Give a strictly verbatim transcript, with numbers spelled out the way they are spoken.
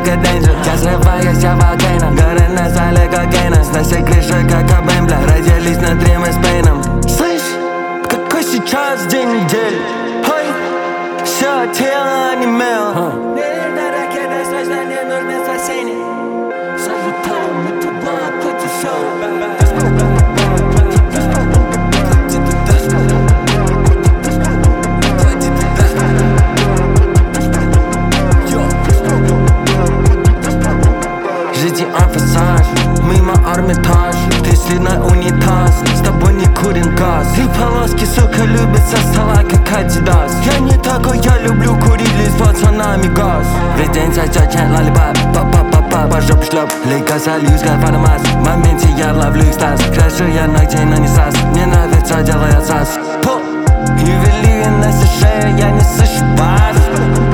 like a danger. Я срываюсь, я волкейно, горы на зале кокейна. Сноси крыши, как Кобейн, бля, родились на Дрим и с Пейном. Слышь, какой сейчас день недели? Хой, все тело онемело. На ракеты срочно не нужны спасения. Залетаем мы туда, как дешево. Мимо Эрмитаж, ты слина унитаз. С тобой не курен газ. Три полоски, сука, любит со стола, как Адидас. Я не такой, я люблю курить лишь с пацанами газ. Весь день сочет чай, лалибап, па-па-па-па, по жопе шлеп. Лейка сольюсь, как фаномас. В моменте я ловлю экстаз. Крашу я ногтей, но не сас. Мне нравится, делай отсас. Ювелиры на шее, я не сыщу бас.